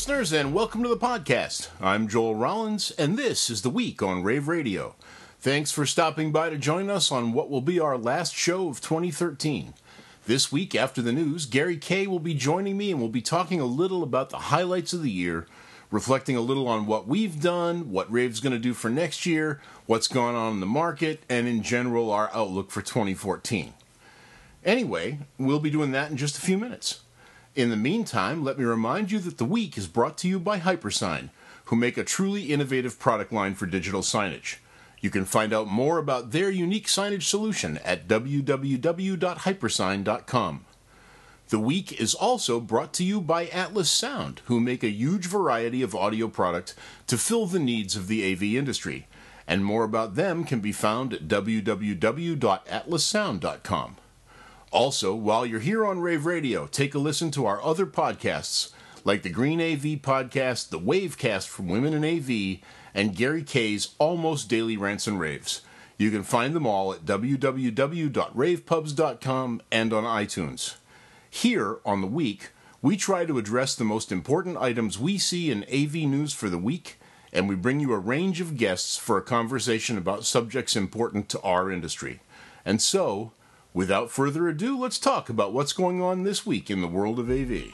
listeners, and welcome to the podcast. I'm Joel Rollins, and this is The Week on Rave Radio. Thanks for stopping by to join us on what will be our last show of 2013. This week, after the news, Gary Kay will be joining me, and we'll be talking a little about the highlights of the year, reflecting a little on what we've done, what Rave's going to do for next year, what's going on in the market, and in general, our outlook for 2014. Anyway, we'll be doing that in just a few minutes. In the meantime, let me remind you that The Week is brought to you by HyperSign, who make a truly innovative product line for digital signage. You can find out more about their unique signage solution at www.hypersign.com. The Week is also brought to you by Atlas Sound, who make a huge variety of audio product to fill the needs of the AV industry. And more about them can be found at www.atlassound.com. Also, while you're here on Rave Radio, take a listen to our other podcasts, like the Green AV Podcast, the Wavecast from Women in AV, and Gary Kay's Almost Daily Rants and Raves. You can find them all at www.ravepubs.com and on iTunes. Here, on The Week, we try to address the most important items we see in AV news for the week, and we bring you a range of guests for a conversation about subjects important to our industry. And so, without further ado, let's talk about what's going on this week in the world of AV.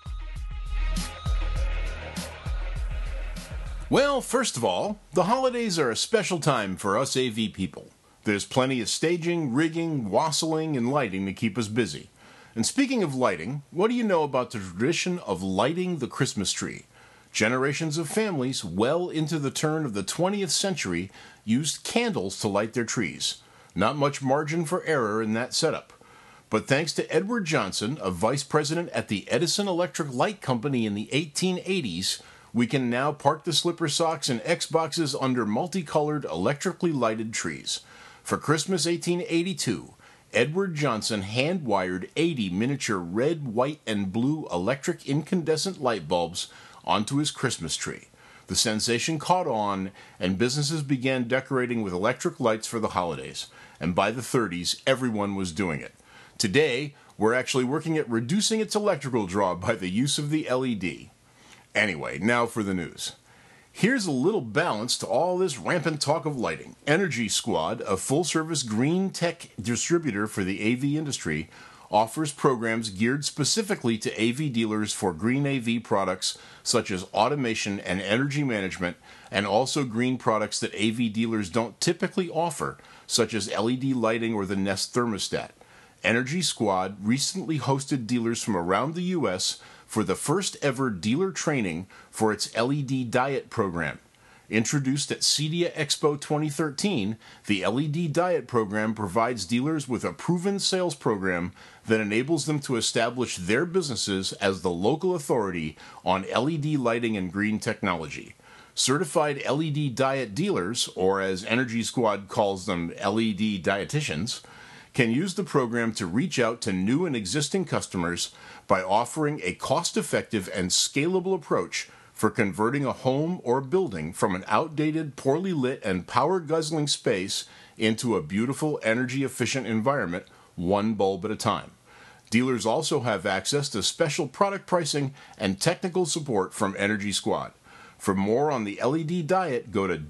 Well, first of all, the holidays are a special time for us AV people. There's plenty of staging, rigging, wassailing, and lighting to keep us busy. And speaking of lighting, what do you know about the tradition of lighting the Christmas tree? Generations of families, well into the turn of the 20th century, used candles to light their trees. Not much margin for error in that setup. But thanks to Edward Johnson, a vice president at the Edison Electric Light Company in the 1880s, we can now park the slipper socks and Xboxes under multicolored electrically lighted trees. For Christmas 1882, Edward Johnson hand-wired 80 miniature red, white, and blue electric incandescent light bulbs onto his Christmas tree. The sensation caught on, and businesses began decorating with electric lights for the holidays. And by the 30s, everyone was doing it. Today, we're actually working at reducing its electrical draw by the use of the LED. Anyway, now for the news. Here's a little balance to all this rampant talk of lighting. Energy Squad, a full-service green tech distributor for the AV industry, offers programs geared specifically to AV dealers for green AV products such as automation and energy management, and also green products that AV dealers don't typically offer, such as LED lighting or the Nest thermostat. Energy Squad recently hosted dealers from around the U.S. for the first ever dealer training for its LED Diet program. Introduced at CEDIA Expo 2013, the LED Diet program provides dealers with a proven sales program that enables them to establish their businesses as the local authority on LED lighting and green technology. Certified LED Diet dealers, or as Energy Squad calls them, LED dietitians, can use the program to reach out to new and existing customers by offering a cost-effective and scalable approach for converting a home or building from an outdated, poorly lit, and power-guzzling space into a beautiful, energy-efficient environment, one bulb at a time. Dealers also have access to special product pricing and technical support from Energy Squad. For more on the LED Diet, go to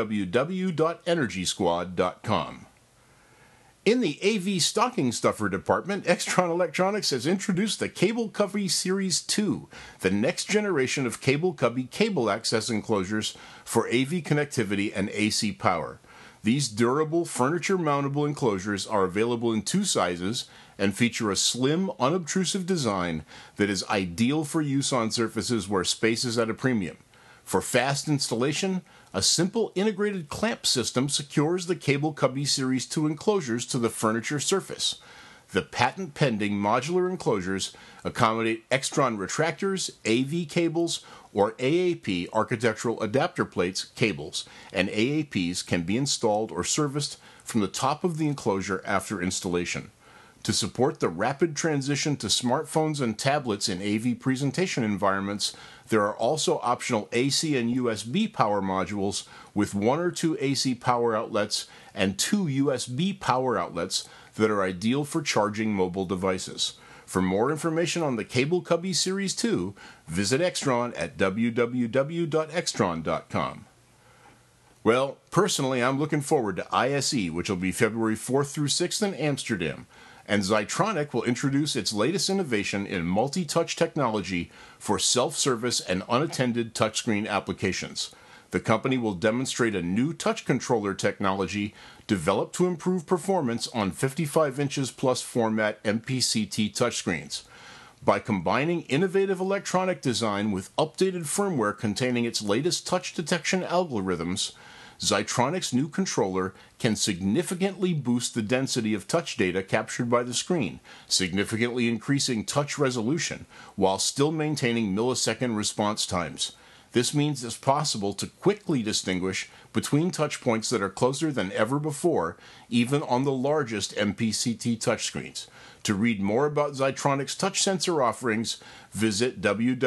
www.energysquad.com. In the AV stocking stuffer department, Extron Electronics has introduced the Cable Cubby Series 2, the next generation of Cable Cubby cable access enclosures for AV connectivity and AC power. These durable, furniture-mountable enclosures are available in two sizes and feature a slim, unobtrusive design that is ideal for use on surfaces where space is at a premium. For fast installation, a simple integrated clamp system secures the Cable Cubby Series 2 enclosures to the furniture surface. The patent-pending modular enclosures accommodate Extron retractors, AV cables, or AAP architectural adapter plates cables, and AAPs can be installed or serviced from the top of the enclosure after installation. To support the rapid transition to smartphones and tablets in AV presentation environments, there are also optional AC and USB power modules with 1 or 2 AC power outlets and 2 USB power outlets that are ideal for charging mobile devices. For more information on the Cable Cubby Series 2, visit Extron at www.extron.com. Well, personally, I'm looking forward to ISE, which will be February 4th through 6th in Amsterdam, and Zytronic will introduce its latest innovation in multi-touch technology for self-service and unattended touchscreen applications. The company will demonstrate a new touch controller technology developed to improve performance on 55 inches plus format MPCT touchscreens. By combining innovative electronic design with updated firmware containing its latest touch detection algorithms, Zytronic's new controller can significantly boost the density of touch data captured by the screen, significantly increasing touch resolution while still maintaining millisecond response times. This means it's possible to quickly distinguish between touch points that are closer than ever before, even on the largest MPCT touchscreens. To read more about Zytronic's touch sensor offerings, visit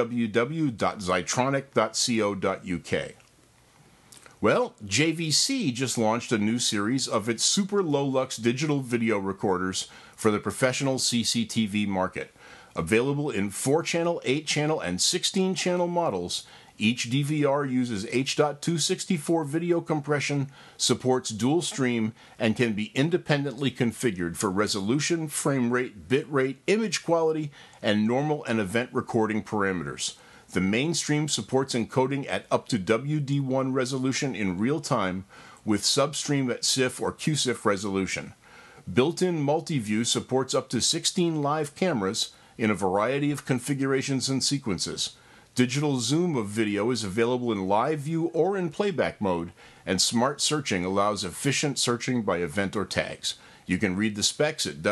www.zytronic.co.uk. Well, JVC just launched a new series of its super low-lux digital video recorders for the professional CCTV market. Available in 4-channel, 8-channel, and 16-channel models, each DVR uses H.264 video compression, supports dual stream, and can be independently configured for resolution, frame rate, bit rate, image quality, and normal and event recording parameters. The mainstream supports encoding at up to WD1 resolution in real time, with substream at CIF or QCIF resolution. Built-in multi-view supports up to 16 live cameras in a variety of configurations and sequences. Digital zoom of video is available in live view or in playback mode, and smart searching allows efficient searching by event or tags. You can read the specs at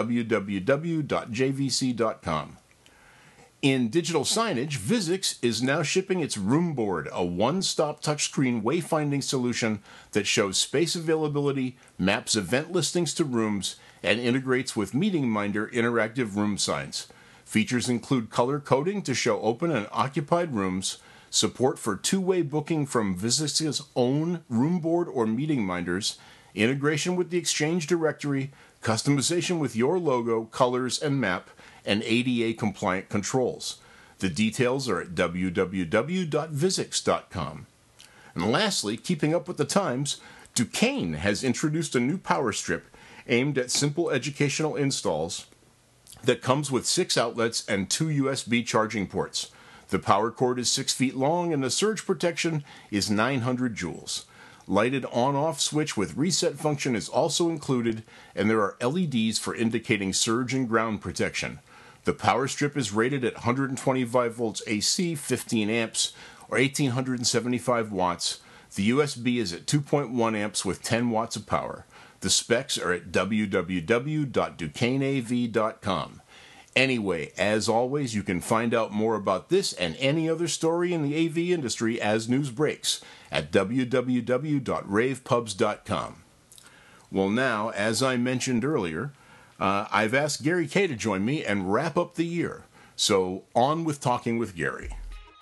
www.jvc.com. In digital signage, Vuzix is now shipping its Room Board, a one-stop touchscreen wayfinding solution that shows space availability, maps event listings to rooms, and integrates with MeetingMinder interactive room signs. Features include color coding to show open and occupied rooms, support for two-way booking from Vuzix's own Room Board or MeetingMinders, integration with the Exchange directory, customization with your logo, colors, and map, and ADA-compliant controls. The details are at www.vuzix.com. And lastly, keeping up with the times, Duquesne has introduced a new power strip aimed at simple educational installs that comes with 6 outlets and 2 USB charging ports. The power cord is 6 feet long and the surge protection is 900 joules. Lighted on-off switch with reset function is also included, and there are LEDs for indicating surge and ground protection. The power strip is rated at 125 volts AC, 15 amps, or 1875 watts. The USB is at 2.1 amps with 10 watts of power. The specs are at www.duquesneav.com. Anyway, as always, you can find out more about this and any other story in the AV industry as news breaks at www.ravepubs.com. Well, now, as I mentioned earlier, I've asked Gary Kay to join me and wrap up the year. So, on with talking with Gary.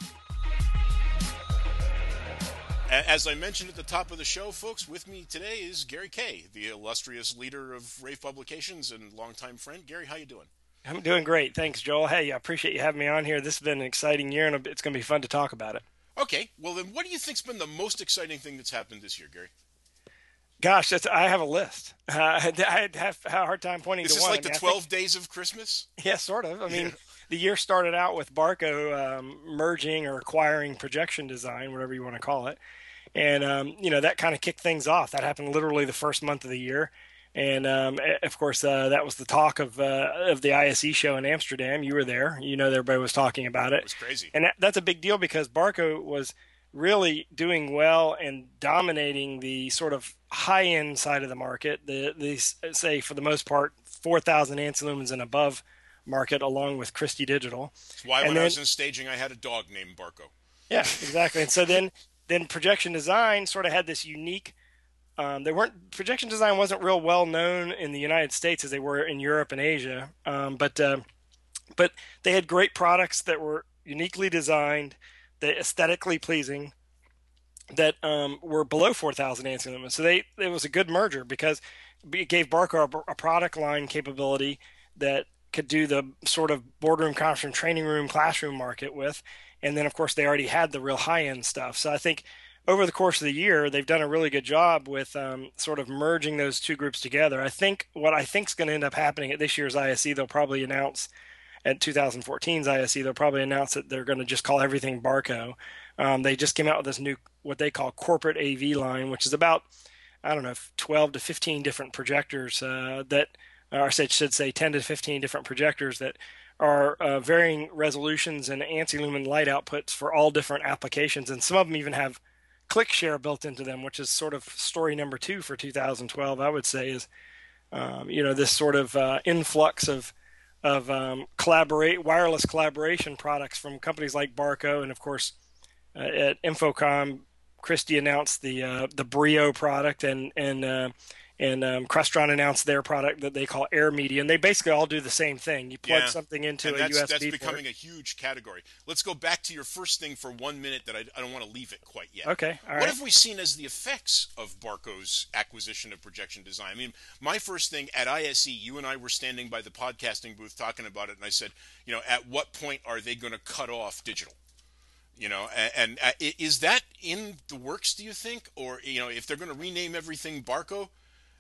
As I mentioned at the top of the show, folks, with me today is Gary Kay, the illustrious leader of Rave Publications and longtime friend. Gary, how you doing? I'm doing great. Thanks, Joel. Hey, I appreciate you having me on here. This has been an exciting year, and it's going to be fun to talk about it. Okay. Well, then what do you think's been the most exciting thing that's happened this year, Gary? Gosh, I have a list. I have a hard time pointing to one. Is this like the 12 days of Christmas? Yeah, sort of. I mean, the year started out with Barco merging or acquiring Projection Design, whatever you want to call it. And, that kind of kicked things off. That happened literally the first month of the year. And, of course, that was the talk of the ISE show in Amsterdam. You were there. Everybody was talking about it. It was crazy. And that's a big deal because Barco was really doing well and dominating the sort of high-end side of the market, the say, for the most part, 4,000 amps lumens and above market, along with Christie Digital. That's why when I was in staging, I had a dog named Barco. Yeah, exactly. And so then Projection Design sort of had this unique. Projection Design wasn't real well known in the United States as they were in Europe and Asia, but they had great products that were uniquely designed, that aesthetically pleasing, that were below 4,000 amps lumens. So it was a good merger because it gave Barco a product line capability that could do the sort of boardroom, conference room, training room, classroom market with. And then, of course, they already had the real high-end stuff. So I think over the course of the year, they've done a really good job with sort of merging those two groups together. I think what I think is going to end up happening at this year's ISE, they'll probably announce at 2014's ISE, they'll probably announce that they're going to just call everything Barco. They just came out with this new, what they call corporate AV line, which is about, I don't know, 12 to 15 different projectors or I should say 10 to 15 different projectors that are varying resolutions and anti-lumen light outputs for all different applications. And some of them even have ClickShare built into them, which is sort of story number 2 for 2012, I would say, is this sort of influx of wireless collaboration products from companies like Barco, and of course at Infocom, Christie announced the Brio product, and Crestron announced their product that they call Air Media, and they basically all do the same thing. You plug something into a USB That's becoming a huge category. Let's go back to your first thing for 1 minute that I don't want to leave it quite yet. Okay, all right. What have we seen as the effects of Barco's acquisition of Projection Design? I mean, my first thing at ISE, you and I were standing by the podcasting booth talking about it, and I said, at what point are they going to cut off digital? And is that in the works, do you think? Or, if they're going to rename everything Barco,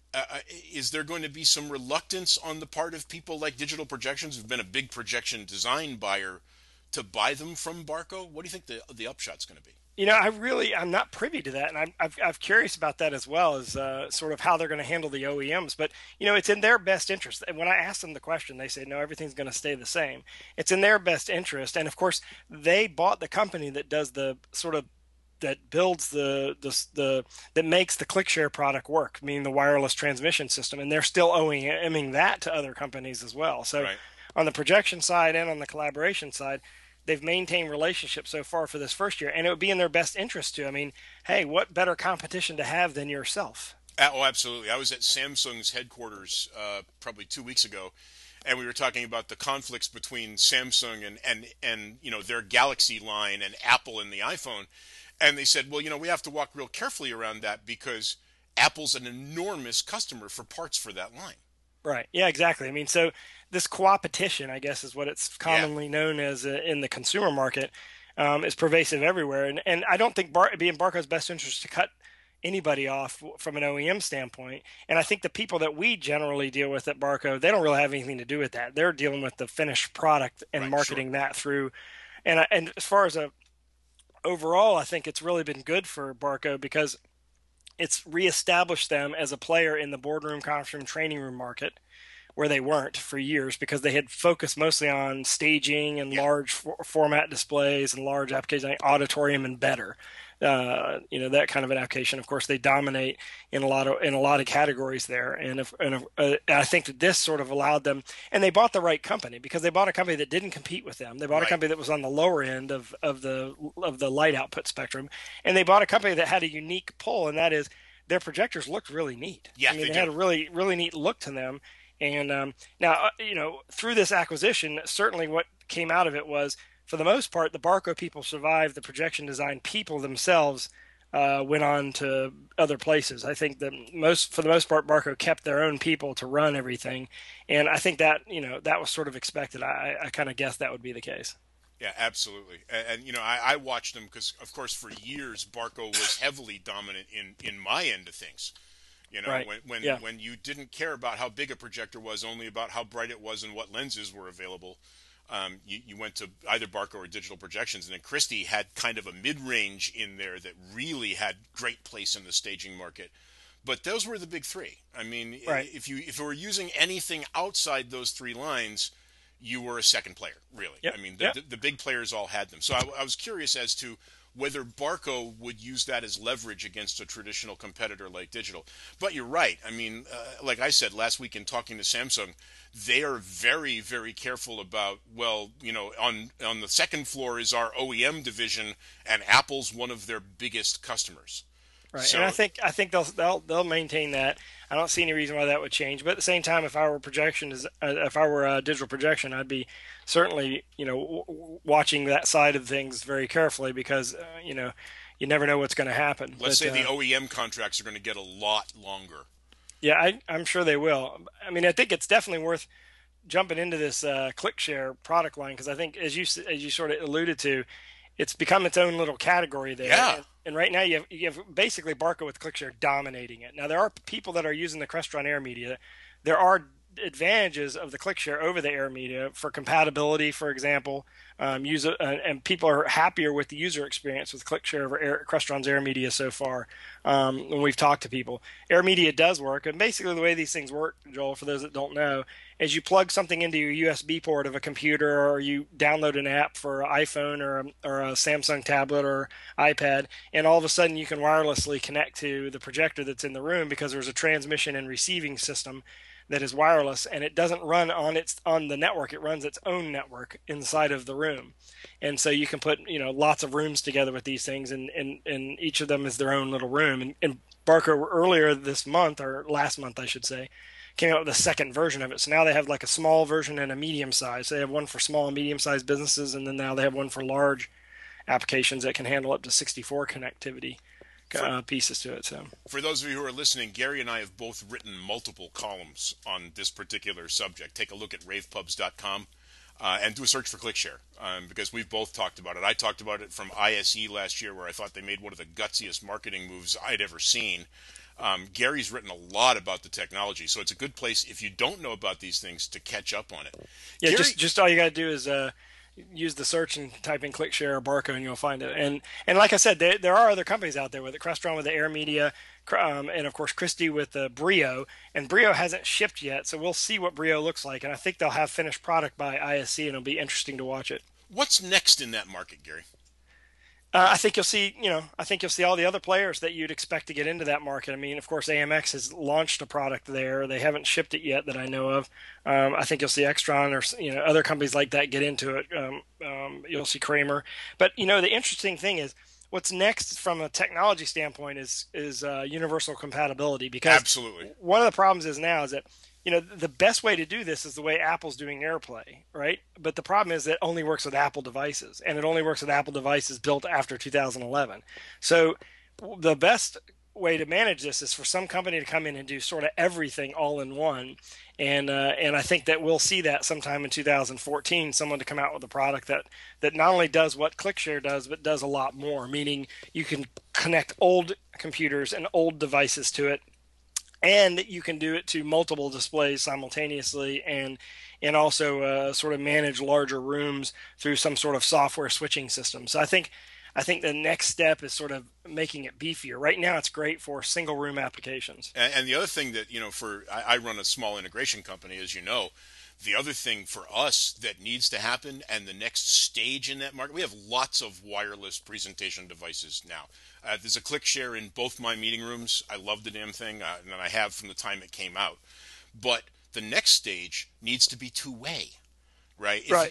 is there going to be some reluctance on the part of people like Digital Projections, who've been a big projection design buyer, to buy them from Barco? What do you think the upshot's going to be? I'm not privy to that, and I'm curious about that as well, as sort of how they're going to handle the OEMs. But it's in their best interest. And when I asked them the question, they say no, everything's going to stay the same. It's in their best interest, and of course, they bought the company that does the sort of that builds that makes the ClickShare product work, meaning the wireless transmission system, and they're still OEMing that to other companies as well. So, right. On the projection side and on the collaboration side, they've maintained relationships so far for this first year, and it would be in their best interest to. I mean, hey, what better competition to have than yourself? Oh, absolutely. I was at Samsung's headquarters probably 2 weeks ago, and we were talking about the conflicts between Samsung and their Galaxy line and Apple and the iPhone. And they said, well, we have to walk real carefully around that because Apple's an enormous customer for parts for that line. Right. Yeah, exactly. I mean, so this coopetition, I guess, is what it's commonly known as in the consumer market, is pervasive everywhere. And I don't think it'd be in Barco's best interest to cut anybody off from an OEM standpoint. And I think the people that we generally deal with at Barco, they don't really have anything to do with that. They're dealing with the finished product and marketing that through. And as far as overall, I think it's really been good for Barco because it's reestablished them as a player in the boardroom, conference room, training room market, where they weren't for years because they had focused mostly on staging and large format displays and large applications like auditorium and better. That kind of an application. Of course, they dominate in a lot of categories there, and I think that this sort of allowed them. And they bought the right company because they bought a company that didn't compete with them. They bought a company that was on the lower end of the light output spectrum, and they bought a company that had a unique pull, and that is their projectors looked really neat. Yeah, they had a really really neat look to them. And now through this acquisition, certainly what came out of it was, for the most part, the Barco people survived. The projection design people themselves went on to other places. I think that for the most part, Barco kept their own people to run everything, and I think that that was sort of expected. I kind of guessed that would be the case. Yeah, absolutely. And I watched them because, of course, for years Barco was heavily dominant in my end of things. When you didn't care about how big a projector was, only about how bright it was and what lenses were available. You went to either Barco or Digital Projections, and then Christie had kind of a mid-range in there that really had great place in the staging market. But those were the big three. I mean, if you were using anything outside those three lines, you were a second player, really. Yep. I mean, the big players all had them. So I was curious as to whether Barco would use that as leverage against a traditional competitor like Digital. But you're right. I mean, like I said last week in talking to Samsung, they are very, very careful about, on the second floor is our OEM division, and Apple's one of their biggest customers. Right, so, and I think they'll maintain that. I don't see any reason why that would change. But at the same time, if I were Digital Projection, I'd be certainly watching that side of things very carefully because you never know what's going to happen. Let's say the OEM contracts are going to get a lot longer. Yeah, I'm sure they will. I mean, I think it's definitely worth jumping into this ClickShare product line because I think, as you sort of alluded to, it's become its own little category there. Yeah. And right now you have basically Barco with ClickShare dominating it. Now there are people that are using the Crestron Air Media. There are advantages of the ClickShare over the Air Media for compatibility, for example. And people are happier with the user experience with ClickShare over Crestron's Air Media so far. When we've talked to people, Air Media does work, and basically the way these things work, Joel, for those that don't know, is you plug something into your USB port of a computer, or you download an app for an iPhone or a Samsung tablet or iPad, and all of a sudden you can wirelessly connect to the projector that's in the room because there's a transmission and receiving system that is wireless, and it doesn't run on the network. It runs its own network inside of the room, and so you can put lots of rooms together with these things, and each of them is their own little room. And Barco earlier this month, or last month I should say, came out with a second version of it. So now they have like a small version and a medium size. So they have one for small and medium sized businesses, and then now they have one for large applications that can handle up to 64 connectivity pieces to it. So for those of you who are listening, Gary and I have both written multiple columns on this particular subject. Take a look at ravepubs.com and do a search for ClickShare because we've both talked about it. I talked about it from ISE last year, where I thought they made one of the gutsiest marketing moves I'd ever seen. Gary's written a lot about the technology, so it's a good place if you don't know about these things to catch up on it. Yeah, Gary, just all you got to do is use the search and type in ClickShare or Barco, and you'll find it. And like I said, there are other companies out there with it. Crestron with the Air Media, and of course Christie with the Brio. And Brio hasn't shipped yet, so we'll see what Brio looks like. And I think they'll have finished product by ISC, and it'll be interesting to watch it. what's next in that market, Gary? I think you'll see, I think you'll see all the other players that you'd expect to get into that market. I mean, of course, AMX has launched a product there. They haven't shipped it yet that I know of. I think you'll see Extron or other companies like that get into it. You'll see Kramer. But the interesting thing is, what's next from a technology standpoint is universal compatibility, because Absolutely. one of the problems is now is that the best way to do this is the way Apple's doing AirPlay, right? But the problem is it only works with Apple devices, and it only works with Apple devices built after 2011. So the best way to manage this is for some company to come in and do sort of everything all in one. And I think that we'll see that sometime in 2014, someone to come out with a product that not only does what ClickShare does, but does a lot more, meaning you can connect old computers and old devices to it, and you can do it to multiple displays simultaneously, and also sort of manage larger rooms through some sort of software switching system. So I think the next step is sort of making it beefier. Right now, it's great for single room applications. And the other thing that, I run a small integration company, as you know. The other thing for us that needs to happen, and the next stage in that market, we have lots of wireless presentation devices now. There's a ClickShare in both my meeting rooms. I love the damn thing, and I have from the time it came out. But the next stage needs to be two-way. Right. Right.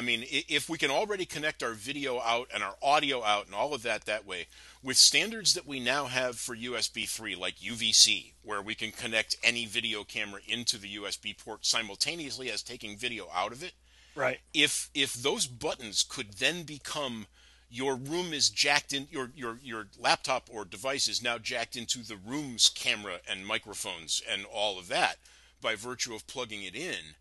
If we can already connect our video out and our audio out and all of that way, with standards that we now have for USB 3, like UVC, where we can connect any video camera into the USB port simultaneously as taking video out of it. Right. If those buttons could then become, your room is jacked in, your laptop or device is now jacked into the room's camera and microphones and all of that by virtue of plugging it in.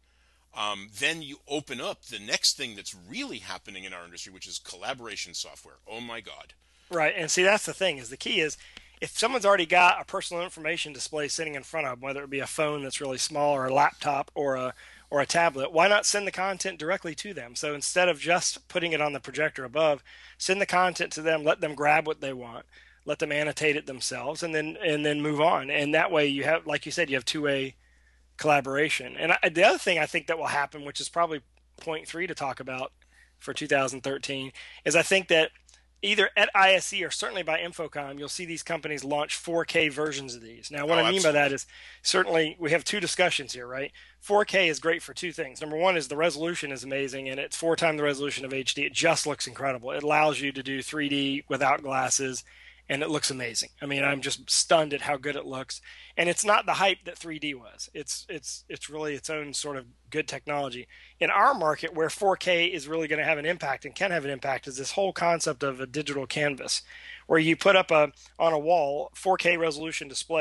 Then you open up the next thing that's really happening in our industry, which is collaboration software. Oh my God. Right. And see, that's the thing, is the key is, if someone's already got a personal information display sitting in front of them, whether it be a phone that's really small or a laptop or a tablet, why not send the content directly to them? So instead of just putting it on the projector above, send the content to them, let them grab what they want, let them annotate it themselves, and then move on. And that way you have, like you said, you have two-way collaboration. And the other thing I think that will happen, which is probably point 3 to talk about for 2013, is I think that either at ISE or certainly by Infocom, you'll see these companies launch 4K versions of these. Now, what I mean by that is, certainly we have two discussions here, right? 4K is great for two things. Number one is the resolution is amazing, and it's 4 times the resolution of HD. It just looks incredible. It allows you to do 3D without glasses, and it looks amazing. I mean, I'm just stunned at how good it looks. And it's not the hype that 3D was. It's really its own sort of good technology. In our market, where 4K is really going to have an impact and can have an impact, is this whole concept of a digital canvas, where you put up on a wall 4K resolution display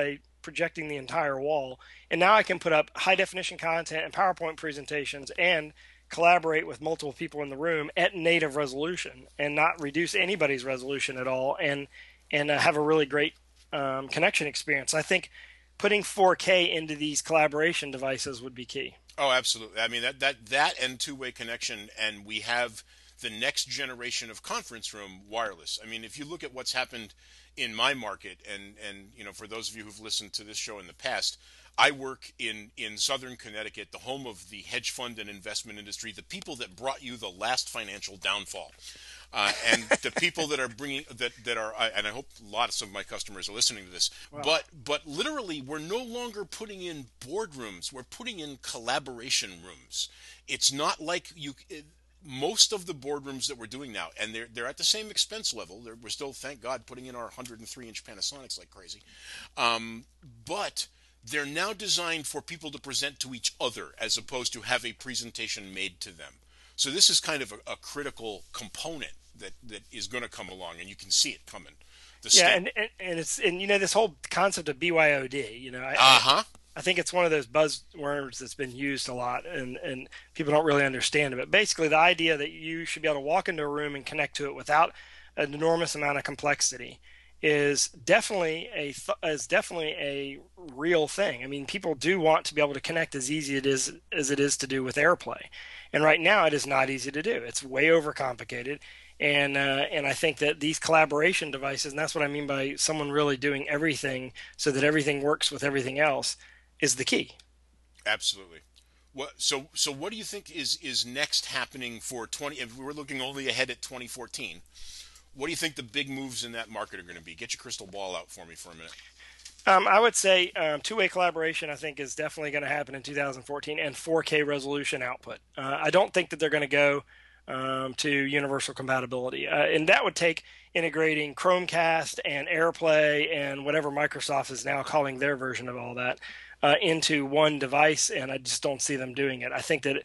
projecting the entire wall. And now I can put up high definition content and PowerPoint presentations and collaborate with multiple people in the room at native resolution and not reduce anybody's resolution at all, and have a really great connection experience. I think putting 4K into these collaboration devices would be key. Oh, absolutely. I mean, that and two-way connection, and we have the next generation of conference room wireless. I mean, if you look at what's happened in my market, and for those of you who've listened to this show in the past, I work in Southern Connecticut, the home of the hedge fund and investment industry, the people that brought you the last financial downfall. And the people that are bringing that are, and I hope lots of my customers are listening to this. Wow. But literally, we're no longer putting in boardrooms; we're putting in collaboration rooms. It's not like most of the boardrooms that we're doing now, and they're at the same expense level. We're still, thank God, putting in our 103-inch Panasonics like crazy, but they're now designed for people to present to each other as opposed to have a presentation made to them. So this is kind of a critical component that is going to come along, and you can see it coming. And it's this whole concept of BYOD. I think it's one of those buzzwords that's been used a lot, and people don't really understand it. But basically, the idea that you should be able to walk into a room and connect to it without an enormous amount of complexity is definitely a real thing. I mean, people do want to be able to connect as easy as it is to do with AirPlay, and right now it is not easy to do. It's way overcomplicated, and I think that these collaboration devices, and that's what I mean by someone really doing everything so that everything works with everything else, is the key. Absolutely. So what do you think is next happening for 20? If we're looking only ahead at 2014. What do you think the big moves in that market are going to be? Get your crystal ball out for me for a minute. I would say two-way collaboration, I think, is definitely going to happen in 2014, and 4K resolution output. I don't think that they're going to go to universal compatibility. And that would take integrating Chromecast and AirPlay and whatever Microsoft is now calling their version of all that into one device, and I just don't see them doing it. I think that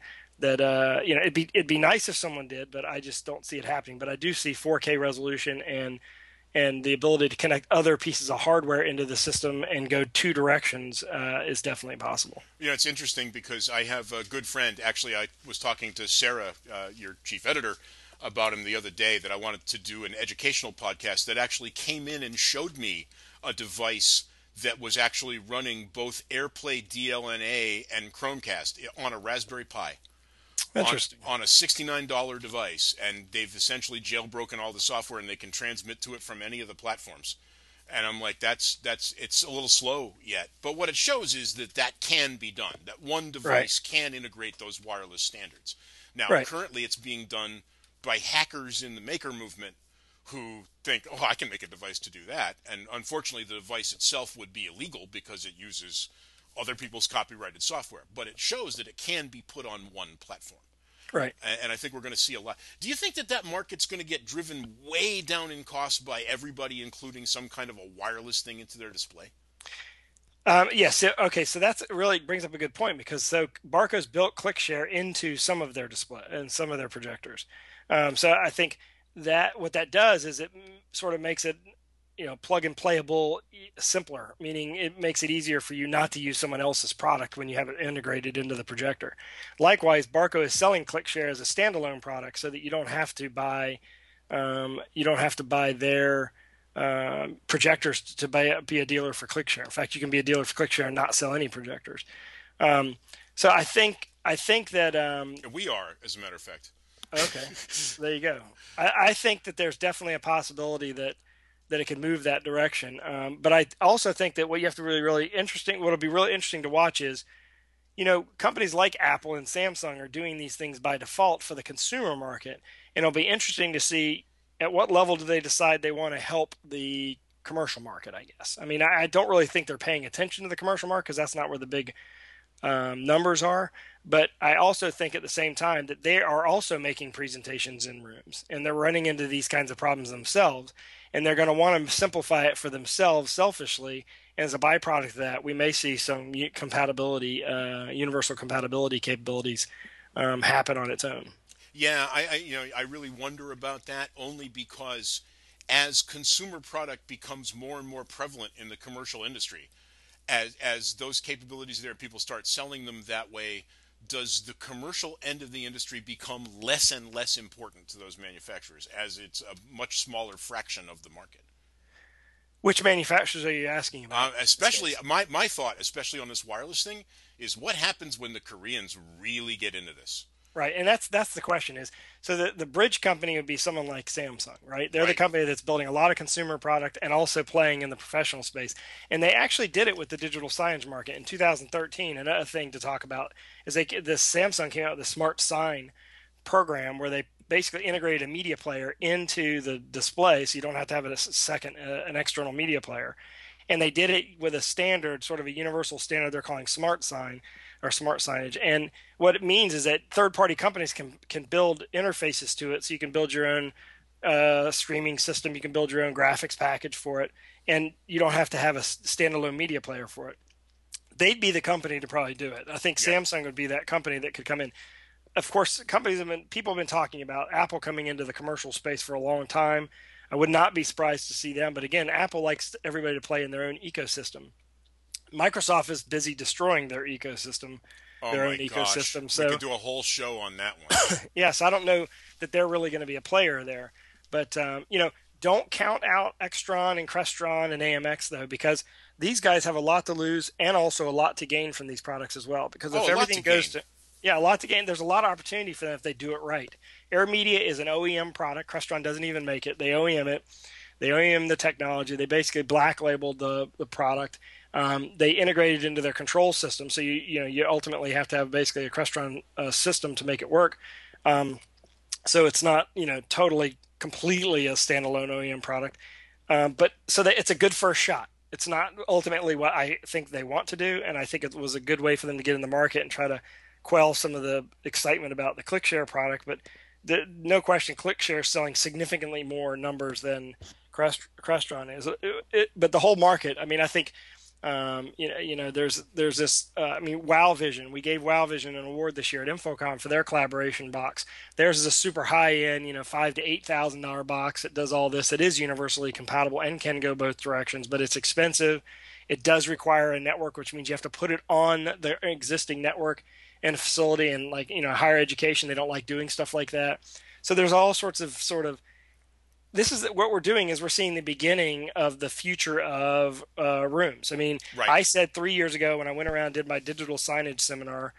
it'd be nice if someone did, but I just don't see it happening. But I do see 4K resolution and the ability to connect other pieces of hardware into the system and go two directions is definitely possible. It's interesting because I have a good friend. Actually, I was talking to Sarah, your chief editor, about him the other day, that I wanted to do an educational podcast that actually came in and showed me a device that was actually running both AirPlay DLNA and Chromecast on a Raspberry Pi. Interesting. On a $69 device, and they've essentially jailbroken all the software, and they can transmit to it from any of the platforms. And I'm like, it's a little slow yet. But what it shows is that can be done. That one device can integrate those wireless standards. Now, currently it's being done by hackers in the maker movement who think, oh, I can make a device to do that. And unfortunately, the device itself would be illegal because it uses other people's copyrighted software, but it shows that it can be put on one platform. Right. And I think we're going to see a lot. Do you think that market's going to get driven way down in cost by everybody including some kind of a wireless thing into their display? Yes. Okay. So that's really brings up a good point, because Barco's built ClickShare into some of their display and some of their projectors. So I think that what that does is it sort of makes it plug and playable simpler, meaning it makes it easier for you not to use someone else's product when you have it integrated into the projector. Likewise, Barco is selling ClickShare as a standalone product so that you don't have to buy their projectors to be a dealer for ClickShare. In fact, you can be a dealer for ClickShare and not sell any projectors. So I think that we are, as a matter of fact. Okay, there you go. I think that there's definitely a possibility that it can move that direction. But I also think that what you have to what'll be really interesting to watch is, companies like Apple and Samsung are doing these things by default for the consumer market. And it'll be interesting to see at what level do they decide they want to help the commercial market, I guess. I mean, I don't really think they're paying attention to the commercial market because that's not where the big numbers are. But I also think at the same time that they are also making presentations in rooms, and they're running into these kinds of problems themselves, and they're going to want to simplify it for themselves selfishly. And as a byproduct of that, we may see some compatibility, universal compatibility capabilities happen on its own. Yeah, I really wonder about that, only because as consumer product becomes more and more prevalent in the commercial industry, as those capabilities are there, people start selling them that way, does the commercial end of the industry become less and less important to those manufacturers as it's a much smaller fraction of the market? Which manufacturers are you asking about? Especially my thought, especially on this wireless thing, is what happens when the Koreans really get into this. Right, and that's the question is, so the bridge company would be someone like Samsung, right? They're the Right. company that's building a lot of consumer product and also playing in the professional space. And they actually did it with the digital signage market in 2013. Another thing to talk about is this Samsung came out with the Smart Sign program where they basically integrated a media player into the display, so you don't have to have a second an external media player. And they did it with a standard, sort of a universal standard they're calling Smart Sign or Smart Signage. And what it means is that third-party companies can build interfaces to it, so you can build your own streaming system, you can build your own graphics package for it, and you don't have to have a standalone media player for it. They'd be the company to probably do it. I think Samsung would be that company that could come in. Of course, people have been talking about Apple coming into the commercial space for a long time. I would not be surprised to see them, but again, Apple likes everybody to play in their own ecosystem. Microsoft is busy destroying their ecosystem, Oh their my own gosh, ecosystem. we So could do a whole show on that one. yes, I don't know that they're really going to be a player there, but don't count out Extron and Crestron and AMX though, because these guys have a lot to lose and also a lot to gain from these products as well. Because if Oh, a lot everything to goes gain. to yeah, a lot to gain. There's a lot of opportunity for them if they do it right. Air Media is an OEM product. Crestron doesn't even make it. They OEM it. They OEM the technology. They basically black labeled the product. They integrated into their control system, so you ultimately have to have basically a Crestron system to make it work. So it's not totally completely a standalone OEM product, but so that it's a good first shot. It's not ultimately what I think they want to do, and I think it was a good way for them to get in the market and try to quell some of the excitement about the ClickShare product. But no question, ClickShare is selling significantly more numbers than Crestron is. But the whole market, I mean, I think there's this. I mean, Wow Vision. We gave Wow Vision an award this year at InfoComm for their collaboration box. Theirs is a super high end, $5,000 to $8,000 box. It does all this. It is universally compatible and can go both directions, but it's expensive. It does require a network, which means you have to put it on the existing network in a facility. And higher education, they don't like doing stuff like that. So there's all sorts of this is what we're doing is we're seeing the beginning of the future of rooms. I mean, Right. I said 3 years ago when I went around and did my digital signage seminar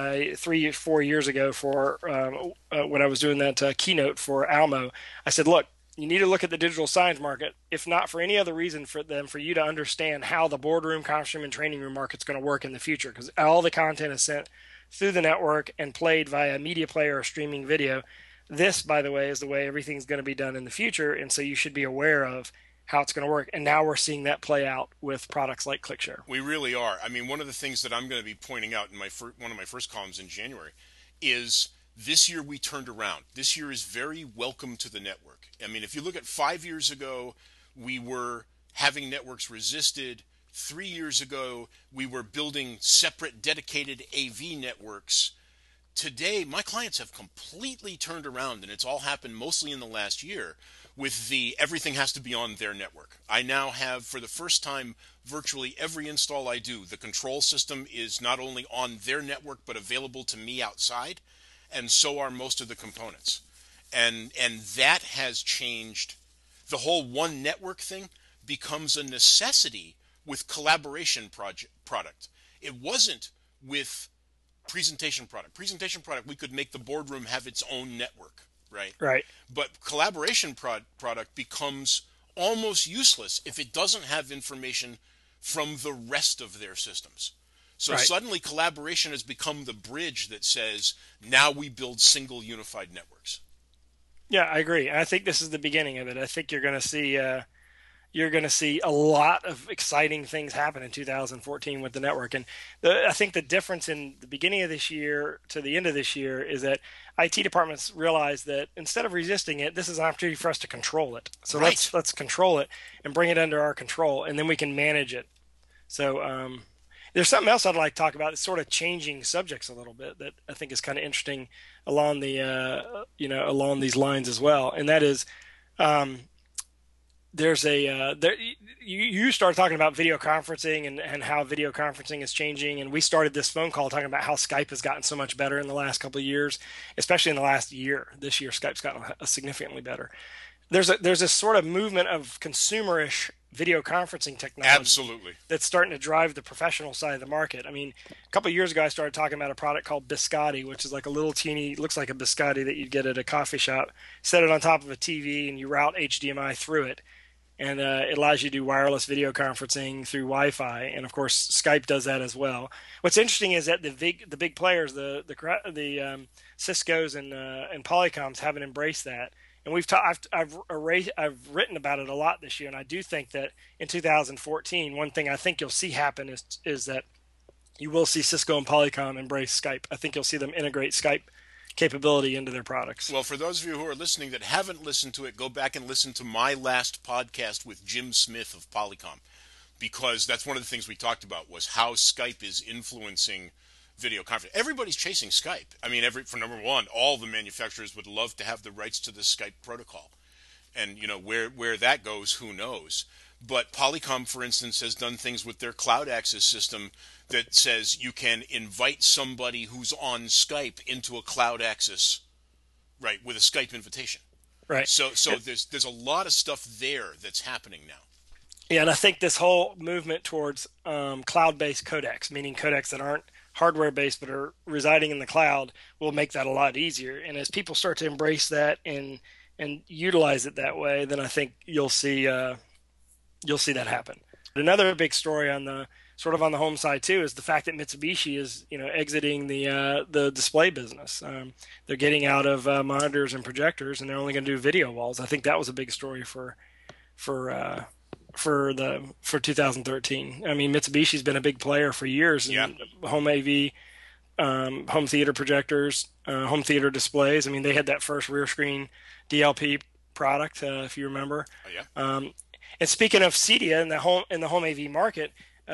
4 years ago for when I was doing that keynote for Almo, I said, look, you need to look at the digital signage market, if not for any other reason for you to understand how the boardroom, conference room, and training room market's going to work in the future, because all the content is sent through the network and played via a media player or streaming video. This, by the way, is the way everything's going to be done in the future, and so you should be aware of how it's going to work. And now we're seeing that play out with products like ClickShare. We really are. I mean, one of the things that I'm going to be pointing out in one of my first columns in January is this year we turned around. This year is very welcome to the network. I mean, if you look at 5 years ago, we were having networks resisted. 3 years ago, we were building separate dedicated AV networks. Today, my clients have completely turned around, and it's all happened mostly in the last year with the everything has to be on their network. I now have, for the first time, virtually every install I do, the control system is not only on their network, but available to me outside, and so are most of the components. And that has changed. The whole one network thing becomes a necessity with collaboration product. It wasn't with presentation product, we could make the boardroom have its own network, right? Right. But collaboration product becomes almost useless if it doesn't have information from the rest of their systems. So Right. suddenly collaboration has become the bridge that says, now we build single unified networks. Yeah, I agree. I think this is the beginning of it. I think you're going to see a lot of exciting things happen in 2014 with the network. And I think the difference in the beginning of this year to the end of this year is that IT departments realize that instead of resisting it, this is an opportunity for us to control it. So Right. let's control it and bring it under our control, and then we can manage it. So there's something else I'd like to talk about. It's sort of changing subjects a little bit that I think is kind of interesting along the along these lines as well, and that is there's you started talking about video conferencing and how video conferencing is changing, and we started this phone call talking about how Skype has gotten so much better in the last couple of years, especially in the last year. This year, Skype's gotten significantly better. There's this sort of movement of consumerish video conferencing technology Absolutely. that's starting to drive the professional side of the market. I mean, a couple of years ago, I started talking about a product called Biscotti, which is like a little teeny, looks like a biscotti that you'd get at a coffee shop. Set it on top of a TV, and you route HDMI through it, and it allows you to do wireless video conferencing through Wi-Fi, and of course, Skype does that as well. What's interesting is that the big players, the Cisco's and Polycoms haven't embraced that. And I've written about it a lot this year, and I do think that in 2014, one thing I think you'll see happen is that you will see Cisco and Polycom embrace Skype. I think you'll see them integrate Skype capability into their products. Well, for those of you who are listening that haven't listened to it, go back and listen to my last podcast with Jim Smith of Polycom, because that's one of the things we talked about was how Skype is influencing video conference. Everybody's chasing Skype. I mean, for number one, all the manufacturers would love to have the rights to the Skype protocol. And, where that goes, who knows? But Polycom, for instance, has done things with their cloud access system that says you can invite somebody who's on Skype into a cloud access, right, with a Skype invitation. Right. So there's a lot of stuff there that's happening now. Yeah, and I think this whole movement towards cloud-based codecs, meaning codecs that aren't hardware-based but are residing in the cloud, will make that a lot easier. And as people start to embrace that and utilize it that way, then I think you'll see that happen. Another big story on the home side too is the fact that Mitsubishi is exiting the display business. They're getting out of monitors and projectors, and they're only going to do video walls. I think that was a big story for 2013. I mean, Mitsubishi's been a big player for years in home AV, home theater projectors, home theater displays. I mean, they had that first rear screen DLP product, if you remember. Oh, yeah. And speaking of CEDIA in the home AV market,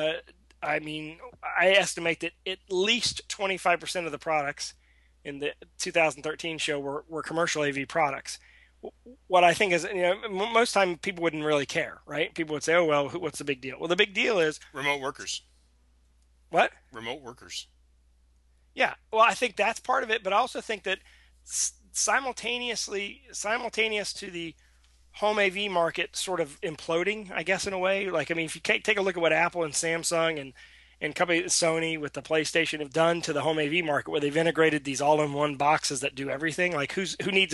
I mean, I estimate that at least 25% of the products in the 2013 show were commercial AV products. What I think is, most time people wouldn't really care, right? People would say, "Oh well, what's the big deal?" Well, the big deal is remote workers. What? Remote workers. Yeah. Well, I think that's part of it, but I also think that simultaneous to the home AV market sort of imploding, I guess, in a way. Like, I mean, if you take a look at what Apple and Samsung and companies, Sony with the PlayStation, have done to the home AV market, where they've integrated these all-in-one boxes that do everything. Like, who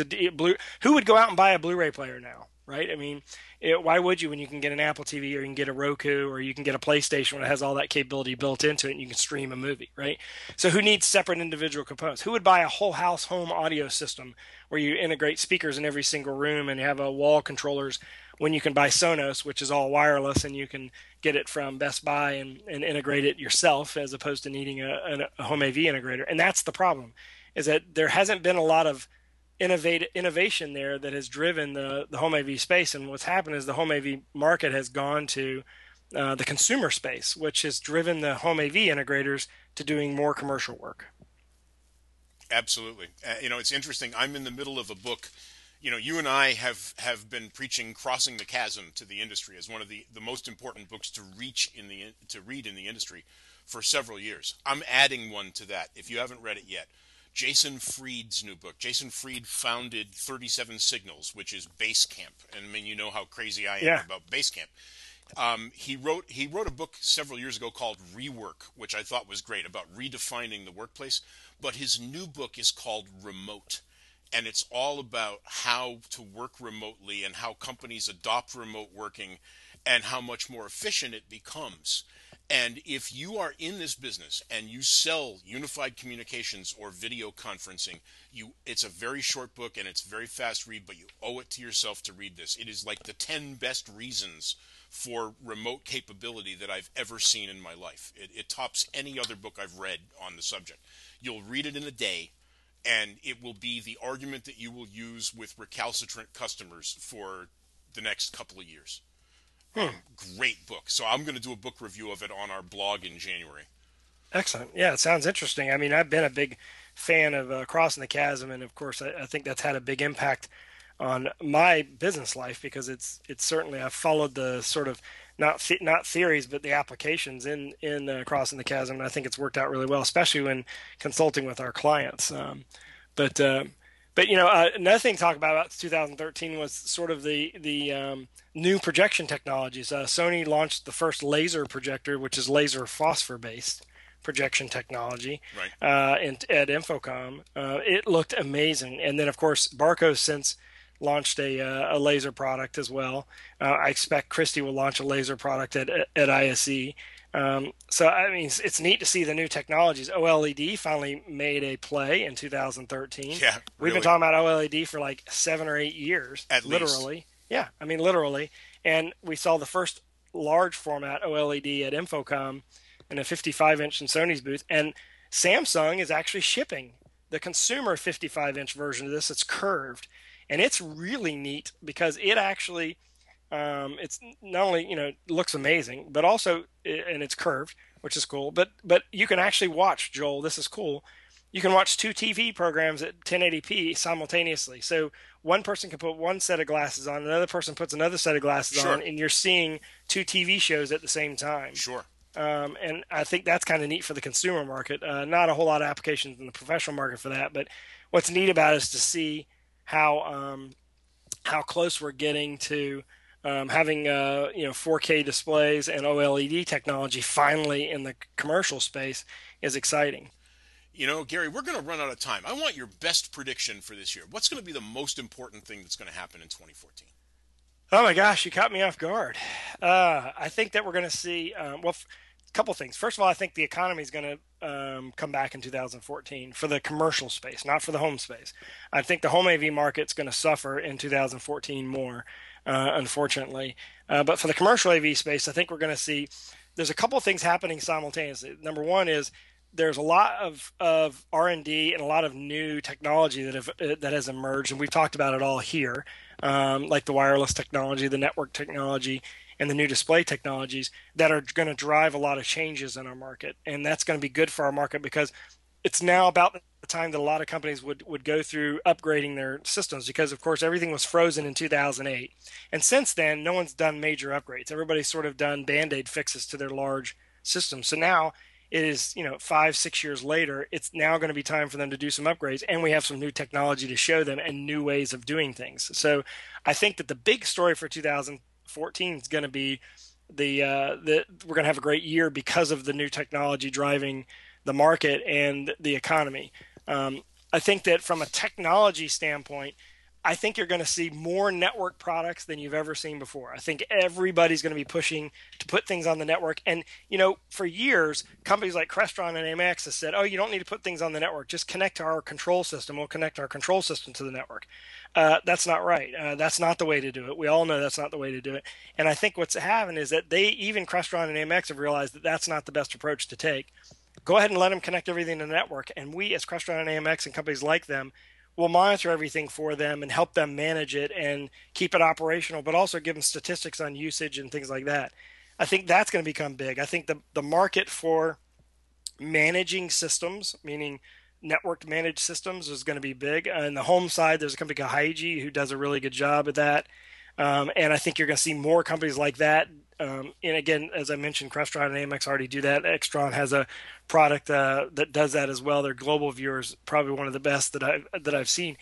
would go out and buy a Blu-ray player now, right? I mean, why would you when you can get an Apple TV, or you can get a Roku, or you can get a PlayStation when it has all that capability built into it and you can stream a movie, right? So who needs separate individual components? Who would buy a whole house home audio system where you integrate speakers in every single room and you have a wall controllers, when you can buy Sonos, which is all wireless, and you can get it from Best Buy and integrate it yourself, as opposed to needing a home AV integrator? And that's the problem, is that there hasn't been a lot of innovation there that has driven the home AV space. And what's happened is the home AV market has gone to the consumer space, which has driven the home AV integrators to doing more commercial work. Absolutely. It's interesting. I'm in the middle of a book. You and I have been preaching Crossing the Chasm to the industry as one of the most important books to read in the industry for several years. I'm adding one to that, if you haven't read it yet. Jason Fried's new book. Jason Fried founded 37 Signals, which is Basecamp. And I mean, you know how crazy I am about Basecamp. He wrote a book several years ago called Rework, which I thought was great, about redefining the workplace. But his new book is called Remote. And it's all about how to work remotely and how companies adopt remote working and how much more efficient it becomes. And if you are in this business and you sell unified communications or video conferencing, it's a very short book and it's very fast read, but you owe it to yourself to read this. It is like the 10 best reasons for remote capability that I've ever seen in my life. It tops any other book I've read on the subject. You'll read it in a day, and it will be the argument that you will use with recalcitrant customers for the next couple of years. Great book. So I'm going to do a book review of it on our blog in January. Excellent. Yeah, it sounds interesting. I mean, I've been a big fan of Crossing the Chasm, and of course, I think that's had a big impact on my business life, because it's certainly, I've followed the sort of not theories but the applications in Crossing the Chasm, and I think it's worked out really well, especially when consulting with our clients. But another thing to talk about 2013 was sort of the new projection technologies. Sony launched the first laser projector, which is laser phosphor based projection technology, Right. at Infocom. It looked amazing. And then, of course, Barco since launched a laser product as well. I expect Christie will launch a laser product at ISE. So, I mean, it's neat to see the new technologies. OLED finally made a play in 2013. Yeah, We've been really. talking about OLED for like 7 or 8 years, At least. literally. Yeah, I mean, literally. And we saw the first large format OLED at Infocom in a 55-inch in Sony's booth. And Samsung is actually shipping the consumer 55-inch version of this. It's curved. And it's really neat because it actually, it's not only, looks amazing, but also, and it's curved, which is cool. But you can actually watch, Joel, this is cool. You can watch 2 TV programs at 1080p simultaneously. So one person can put one set of glasses on, another person puts another set of glasses Sure. on, and you're seeing 2 TV shows at the same time. Sure. And I think that's kind of neat for the consumer market. Not a whole lot of applications in the professional market for that, but what's neat about it is to see how close we're getting to having 4K displays and OLED technology finally in the commercial space is exciting. Gary, we're going to run out of time. I want your best prediction for this year. What's going to be the most important thing that's going to happen in 2014? Oh my gosh, you caught me off guard. I think that we're going to see, a couple things. First of all, I think the economy is going to come back in 2014 for the commercial space, not for the home space. I think the home AV market's going to suffer in 2014 more, unfortunately. But for the commercial AV space, I think we're going to see there's a couple of things happening simultaneously. Number one is there's a lot of R&D and a lot of new technology that has emerged, and we've talked about it all here, like the wireless technology, the network technology, and the new display technologies that are going to drive a lot of changes in our market. And that's going to be good for our market because it's now about the time that a lot of companies would go through upgrading their systems because, of course, everything was frozen in 2008. And since then, no one's done major upgrades. Everybody's sort of done Band-Aid fixes to their large systems. So now it is, 5-6 years later, it's now going to be time for them to do some upgrades, and we have some new technology to show them and new ways of doing things. So I think that the big story for 2014 is going to be we're going to have a great year because of the new technology driving the market and the economy. I think that from a technology standpoint, I think you're going to see more network products than you've ever seen before. I think everybody's going to be pushing to put things on the network. And, for years, companies like Crestron and AMX have said, oh, you don't need to put things on the network. Just connect to our control system. We'll connect our control system to the network. That's not right. That's not the way to do it. We all know that's not the way to do it. And I think what's happened is that even Crestron and AMX have realized that that's not the best approach to take. Go ahead and let them connect everything to the network. And we, as Crestron and AMX and companies like them, will monitor everything for them and help them manage it and keep it operational, but also give them statistics on usage and things like that. I think that's going to become big. I think the market for managing systems, meaning networked managed systems, is going to be big. On the home side, there's a company called Haiji who does a really good job at that. And I think you're going to see more companies like that. And again, as I mentioned, Crestron and AMX already do that. Extron has a product that does that as well. Their global viewer is probably one of the best that I've seen.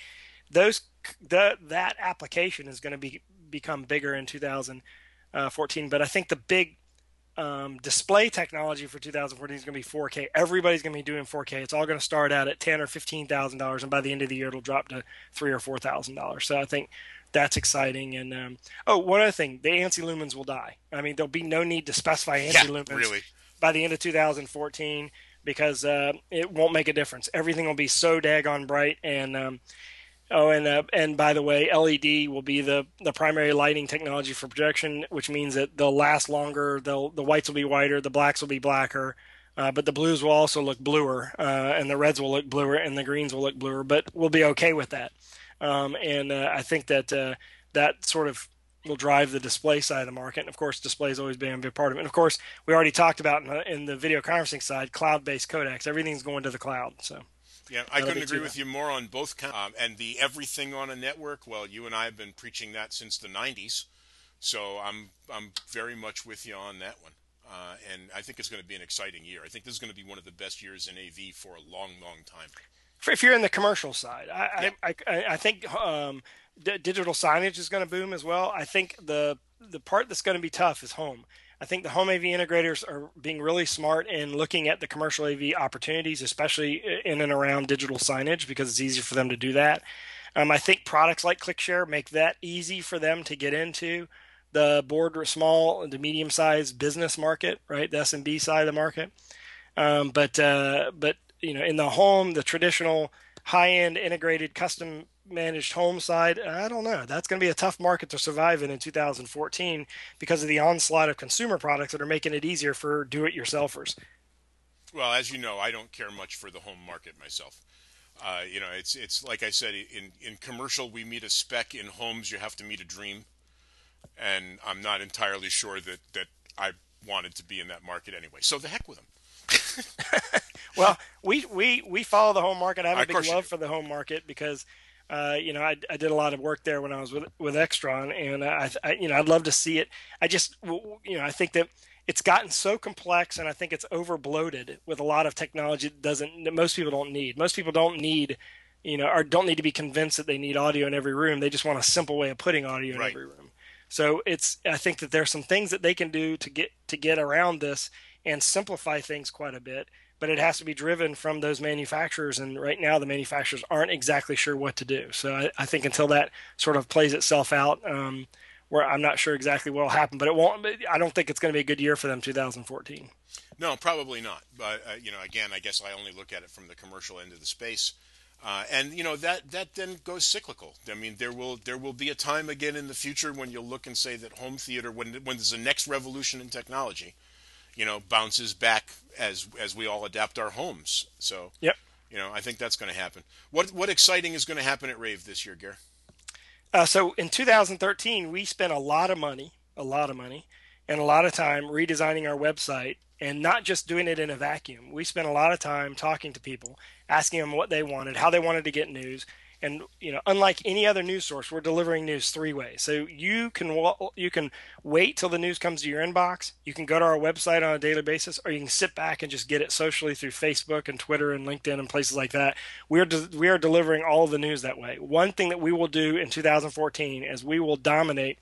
That application is going to become bigger in 2014. But I think the big display technology for 2014 is going to be 4K. Everybody's going to be doing 4K. It's all going to start out at $10,000 or $15,000, and by the end of the year, it'll drop to $3,000 or $4,000. So I think that's exciting. And one other thing, the ANSI lumens will die. I mean, there'll be no need to specify ANSI lumens really. by the end of 2014 because it won't make a difference. Everything will be so daggone bright. And and by the way, LED will be the primary lighting technology for projection, which means that they'll last longer. The whites will be whiter, the blacks will be blacker, but the blues will also look bluer, and the reds will look bluer, and the greens will look bluer. But we'll be okay with that. I think that that sort of will drive the display side of the market. And of course, display has always been a big part of it. And of course, we already talked about in the video conferencing side, cloud-based codecs. Everything's going to the cloud. So Yeah, I couldn't agree with you more on both counts. And the everything on a network, well, you and I have been preaching that since the 90s. So I'm very much with you on that one. And I think it's going to be an exciting year. I think this is going to be one of the best years in AV for a long, long time. If you're in the commercial side, Yeah. I think digital signage is going to boom as well. I think the part that's going to be tough is home. I think the home AV integrators are being really smart in looking at the commercial AV opportunities, especially in and around digital signage, because it's easier for them to do that. I think products like ClickShare make that easy for them to get into the small to medium sized business market, right? The SMB side of the market. But in the home, the traditional high end integrated custom managed home side, I don't know. That's going to be a tough market to survive in 2014 because of the onslaught of consumer products that are making it easier for do-it-yourselfers. Well, as you know, I don't care much for the home market myself. It's like I said, in commercial we meet a spec. In homes you have to meet a dream, and I'm not entirely sure that I wanted to be in that market anyway. So the heck with them. Well, we follow the home market. I have a big love for the home market because I did a lot of work there when I was with Extron, and I'd love to see it. I think that it's gotten so complex, and I think it's over bloated with a lot of technology that most people don't need. Most people don't need, or don't need to be convinced that they need audio in every room. They just want a simple way of putting audio in every room. So I think that there's some things that they can do to get around this and simplify things quite a bit. But it has to be driven from those manufacturers, and right now the manufacturers aren't exactly sure what to do. So I think until that sort of plays itself out, where I'm not sure exactly what will happen, but it won't. I don't think it's going to be a good year for them, 2014. No, probably not. But again, I guess I only look at it from the commercial end of the space, and that then goes cyclical. I mean, there will be a time again in the future when you'll look and say that home theater, when there's a next revolution in technology, bounces back as we all adapt our homes. So, yep. I think that's going to happen. What exciting is going to happen at Rave this year, Gare? So in 2013, we spent a lot of money, and a lot of time redesigning our website, and not just doing it in a vacuum. We spent a lot of time talking to people, asking them what they wanted, how they wanted to get news. And unlike any other news source, we're delivering news three ways. So you can wait till the news comes to your inbox. You can go to our website on a daily basis, or you can sit back and just get it socially through Facebook and Twitter and LinkedIn and places like that. We are delivering all of the news that way. One thing that we will do in 2014 is we will dominate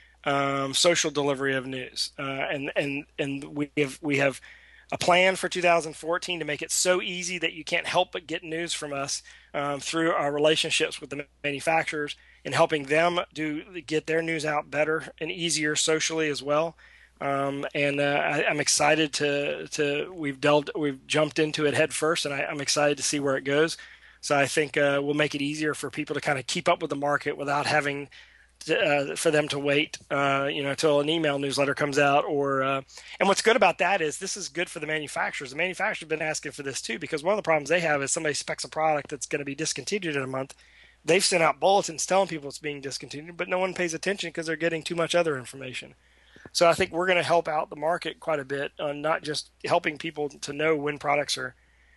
social delivery of news, and we have a plan for 2014 to make it so easy that you can't help but get news from us through our relationships with the manufacturers, and helping them get their news out better and easier socially as well. I'm excited we've jumped into it head first, and I'm excited to see where it goes. So I think we'll make it easier for people to kind of keep up with the market without having for them to wait, till an email newsletter comes out, and what's good about that is this is good for the manufacturers. The manufacturers have been asking for this too, because one of the problems they have is somebody specs a product that's going to be discontinued in a month. They've sent out bulletins telling people it's being discontinued, but no one pays attention because they're getting too much other information. So I think we're going to help out the market quite a bit on not just helping people to know when products are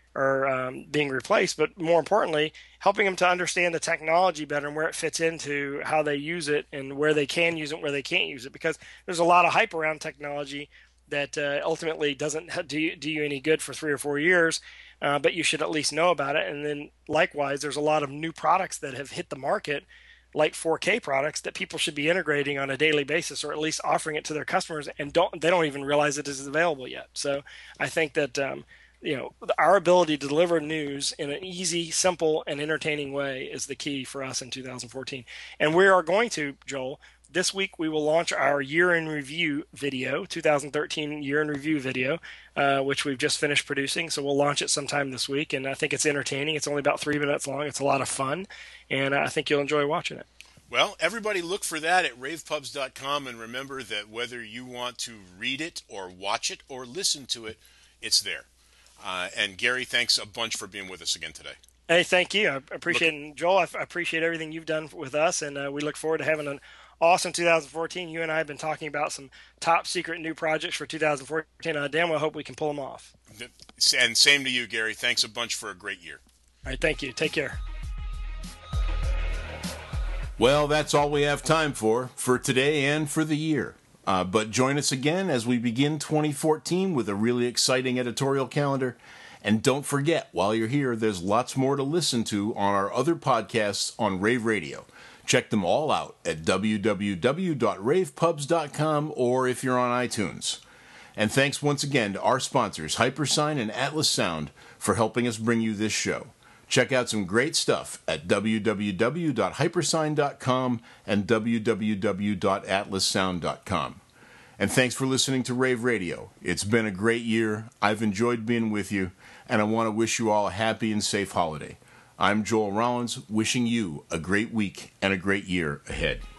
being replaced, but more importantly, helping them to understand the technology better and where it fits into how they use it, and where they can use it and where they can't use it. Because there's a lot of hype around technology that ultimately doesn't do you any good for 3 or 4 years, but you should at least know about it. And then likewise, there's a lot of new products that have hit the market, like 4K products, that people should be integrating on a daily basis, or at least offering it to their customers, and they don't even realize it is available yet. So I think that our ability to deliver news in an easy, simple, and entertaining way is the key for us in 2014. And we are going to, Joel, this week we will launch our year in review video, 2013 year in review video, which we've just finished producing. So we'll launch it sometime this week, and I think it's entertaining. It's only about 3 minutes long. It's a lot of fun, and I think you'll enjoy watching it. Well, everybody look for that at ravepubs.com, and remember that whether you want to read it or watch it or listen to it, it's there. And Gary, thanks a bunch for being with us again today. Hey, thank you. I appreciate it. Joel, I appreciate everything you've done with us, and we look forward to having an awesome 2014. You and I have been talking about some top secret new projects for 2014. I damn well hope we can pull them off. And same to you, Gary. Thanks a bunch for a great year. All right, thank you. Take care. Well, that's all we have time for today and for the year. But join us again as we begin 2014 with a really exciting editorial calendar. And don't forget, while you're here, there's lots more to listen to on our other podcasts on Rave Radio. Check them all out at www.ravepubs.com or if you're on iTunes. And thanks once again to our sponsors, Hypersign and Atlas Sound, for helping us bring you this show. Check out some great stuff at www.hypersign.com and www.atlassound.com. And thanks for listening to Rave Radio. It's been a great year. I've enjoyed being with you, and I want to wish you all a happy and safe holiday. I'm Joel Rollins, wishing you a great week and a great year ahead.